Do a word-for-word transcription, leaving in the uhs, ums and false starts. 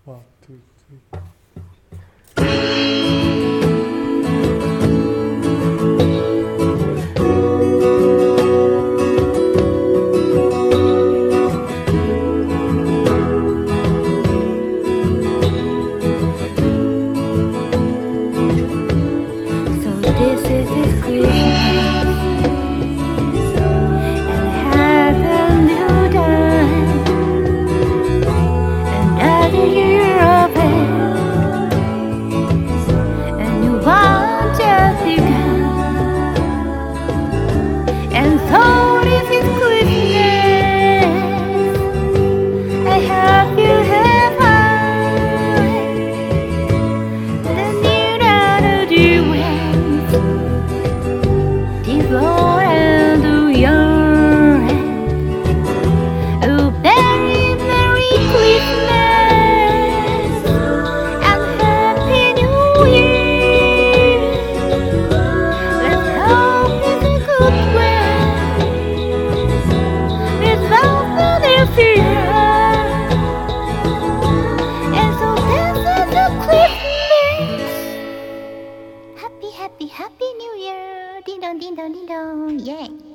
One, two, three. So this is his Christmas, and has a new dawn, another year of it, and you want just begun, and so this is Christmas. I hope you have fun. The new dawn of you. Devour and do your hand. Oh, very Merry Christmas and Happy New Year. Let's hope it's a good one without further fear. And so this is a Christmas. Happy, happy, happy New Year. Ding dong, ding dong, ding dong, yay!